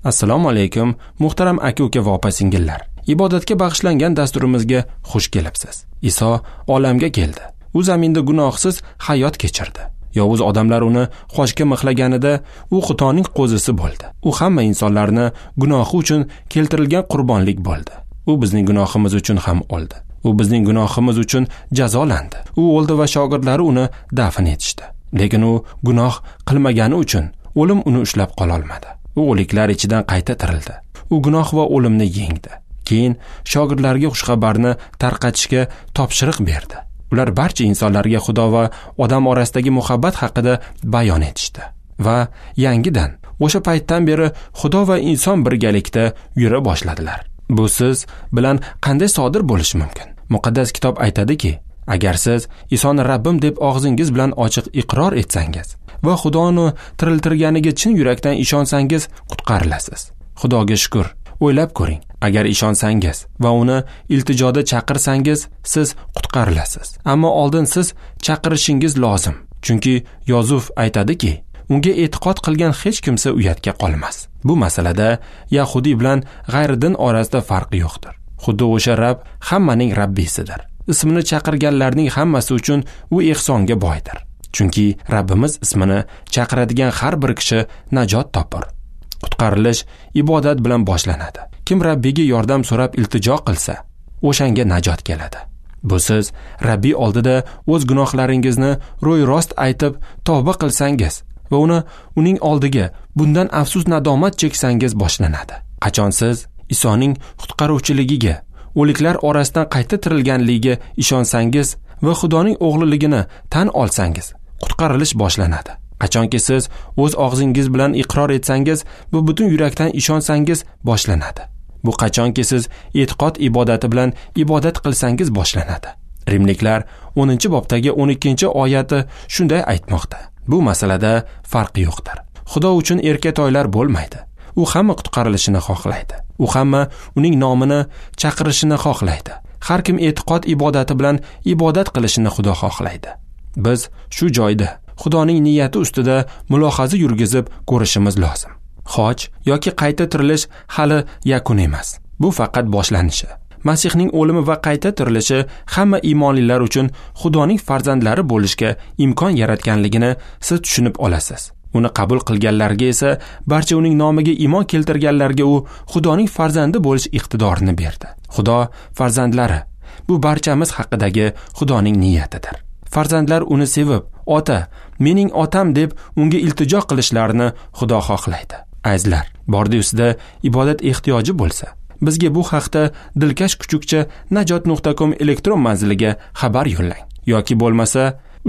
Assalomu alaykum, muhtaram aka-uka va opa-singillar. Ibodatga bag'ishlangan dasturimizga xush kelibsiz. Iso olamga keldi. U zaminda gunohsiz hayot kechirdi. Yovuz odamlar uni qo'shga mixlaganida u Xudoning qo'zisi bo'ldi. U hamma insonlarni gunohi uchun keltirilgan qurbonlik bo'ldi. U bizning gunohimiz uchun ham o'ldi. U bizning gunohimiz uchun jazolandi. U o'ldi va shogirdlari uni dafn etishdi. Lekin u gunoh qilmagani uchun o'lim uni ushlab qola olmadi. U o'liklar ichidan qayta tirildi. U gunoh va o'limni yengdi. Keyin shogirdlarga xushxabarni tarqatishga topshiriq berdi. Ular barcha insonlarga Xudo va odam orasidagi muhabbat haqida bayon etishdi. Va yangidan o'sha paytdan beri Xudo va inson birgalikda yura boshladilar. Bu siz bilan qanday sodir bo'lishi mumkin? Muqaddas kitob aytadiki, agar siz Isoni Rabbim deb og'zingiz bilan ochiq iqror etsangiz va Xudoni tiriltirganiga chin yurakdan ishonsangiz, qutqarilasiz. Xudoga shukr. O'ylab ko'ring, agar ishonsangiz va uni iltijoda chaqirsangiz, siz qutqarilasiz. Ammo oldin siz chaqirishingiz lozim. Chunki Yozuf aytadiki, unga e'tiqod qilgan hech kimsa uyatga qolmas. Bu masalada Yahudi bilan g'ayridin orasida farq yo'qdir. Xuddi o'sha Rabb hammaning Rabbisidir. Ismini chaqirganlarning hammasi uchun u ehsonga boydir. Chunki Rabbimiz ismini chaqiradigan har bir kishi najot topar. Qutqarilish ibodat bilan boshlanadi. Kim Rabbiga yordam so'rab iltijo qilsa, o'shanga najot keladi. Bu siz Rabbi oldida o'z gunohlaringizni ro'y-rost aytib tavba qilsangiz va uning oldiga bundan afsus nadomat cheksangiz boshlanadi. Qachon siz Isoning qutqaruvchiligiga, o'liklar orasidan qayta tirilganligiga ishonsangiz va Xudoning o'g'liligini tan olsangiz, qutqarilish boshlanadi. Qachonki siz o'z og'zingiz bilan iqror etsangiz va butun yurakdan ishonsangiz boshlanadi. Bu qachonki siz e'tiqod ibodati bilan ibodat qilsangiz boshlanadi. Rimliklar 10-bobdagi 12-oyati shunday aytmoqda. Bu masalada farq yo'qdir. Xudo uchun erkatoylar bo'lmaydi. U hamma qutqarilishini xohlaydi. U hamma uning nomini chaqirishini xohlaydi. Har kim e'tiqod ibodati bilan ibodat qilishini Xudo xohlaydi. Biz shu joyda Xudoning niyati ustida mulohaza yurgizib ko'rishimiz lozim. Hoj yoki qayta tirilish hali yakun emas. Bu faqat boshlanishi. Masihning o'limi va qayta tirilishi hamma iymonlilar uchun Xudoning farzandlari bo'lishga imkon yaratganligini siz tushunib olasiz. Uni qabul qilganlarga esa barcha uning nomiga iymon keltirganlarga u Xudoning farzandi bo'lish iqtidorini berdi. Xudo farzandlari bu barchamiz haqidagi Xudoning niyatidir. Farzandlar uni sevib, ota, mening otam deb unga iltijo qilishlarini Xudo xohlaydi. Azizlar, bordiyusida ibodat ehtiyoji bo'lsa, bizga bu haqda dilkash kuchukcha najot.com elektron manziliga xabar yo'llang. Yoki bo'lmasa,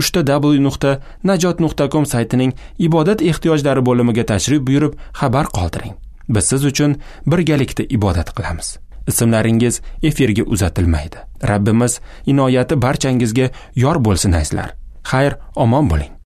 www.najot.com saytining ibodat ehtiyojlari bo'limiga tashrif buyurib xabar qoldiring. Biz siz uchun birgalikda ibodat qilamiz. Ismlaringiz efirga uzatilmaydi. Rabbimiz inoyati barchangizga yor bo'lsin azizlar. Xayr, omon bo'ling.